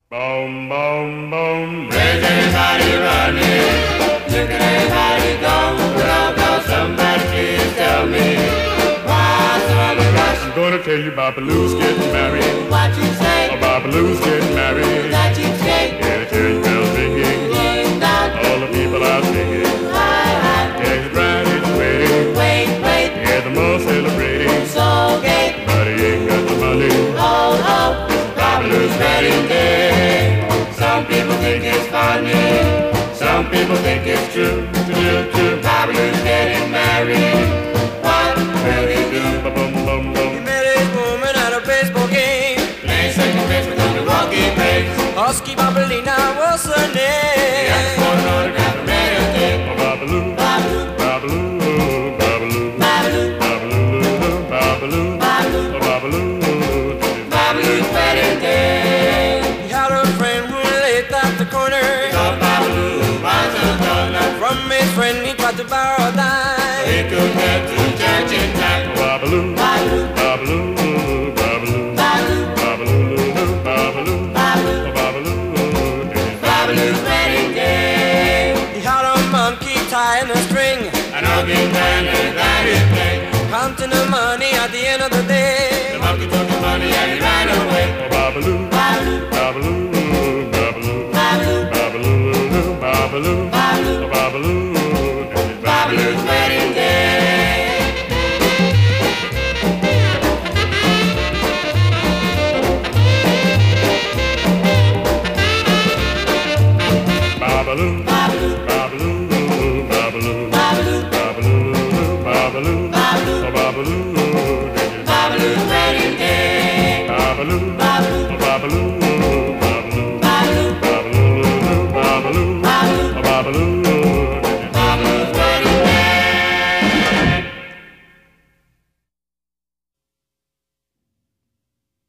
Boom, boom, boom. Where's everybody running? Look at everybody go. Well, now somebody please tell me why's all the rush? I'm gonna tell you about Baloo's getting married. What you say? About Baloo's getting married. That you say? Yeah, the church bells ringing. Ding dong. All the people out singing. Hi, hi. Yeah, his bride is waiting. Wait, wait. Yeah, the more celebrating. So gay. But he ain't got the money. Oh, oh. Baloo's wedding day. Some people think it's funny. Some people think it's true. Baloo's getting married. What will he do? Boom, boom, boom. He met his woman at a baseball game. Playing second base with a Milwaukee Braves. Husky Babylina was her He name. asked for an autograph and read her name. Babaloo, Babaloo. Babaloo, Babaloo, Babaloo. Babaloo, Babaloo, Babaloo. Babaloo. Baloo's wedding day. He had a friend who lived at the corner. So Babaloo was a donor. From his friend he tried to borrow a dime. He could get to church in time. Babaloo, Baloo. Babaloo, Babaloo, Baloo. Babaloo, Babaloo, Baloo. Babaloo. Baloo's wedding day. He had a monkey tying a string, An organ band that he played. counting the money at the end of the day. The monkey took the money and he ran away. Babaloo, Baloo. Babaloo, Babaloo, Baloo. Babaloo, Babaloo, Baloo. Babaloo. Baloo's wedding day. Babaloo, Baloo. Babaloo, Babaloo, Baloo. Babaloo, Babaloo, Baloo. Babaloo. Baloo's wedding day. Babaloo, Baloo. Babaloo, Babaloo, Baloo. Babaloo, Babaloo, Baloo. Babaloo.